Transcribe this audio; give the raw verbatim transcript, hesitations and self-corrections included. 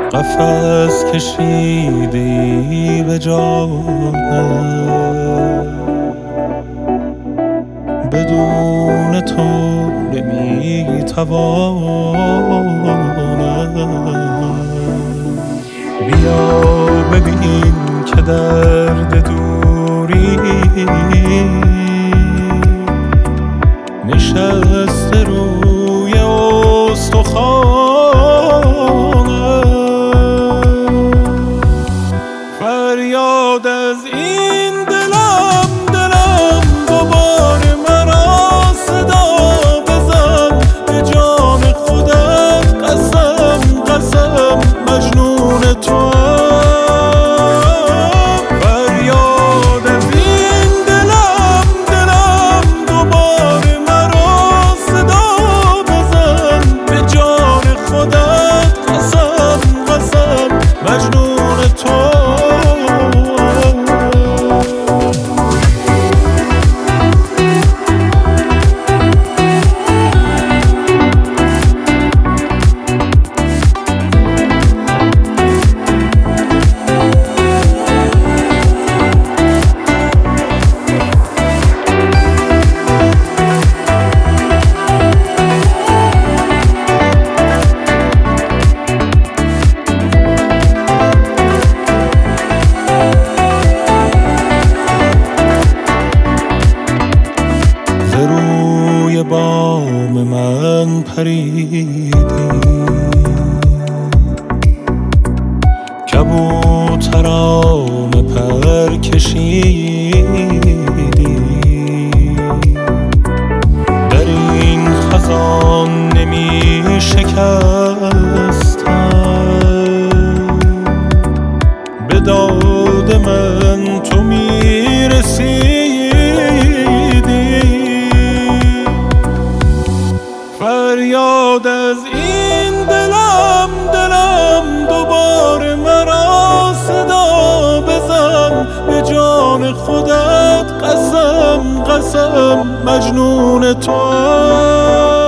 قفس کشیدی به جانم، بدون تو نمیتوانم. بیا ببین که درد دوری نشسته روی استخوانم. فریاد از این دلم دلم دوباره مرا صدا بزن، به جان خودت قسم قسم مجنون تو. بام من پریدی، کبوتران پر کشیدی، در این خزان نمی شکستم، به داد من تو می رسیدی. فریاد از این دلم دلم دوباره مرا صدا بزن، به جان خودت قسم قسم مجنون تو.